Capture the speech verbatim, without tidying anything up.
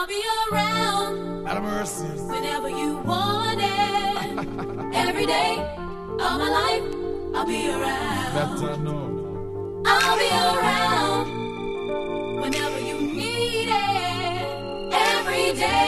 I'll be around. Have mercy. Whenever you want it. Every day of my life, I'll be around. Better know. I'll be around. Whenever you need it. Every day.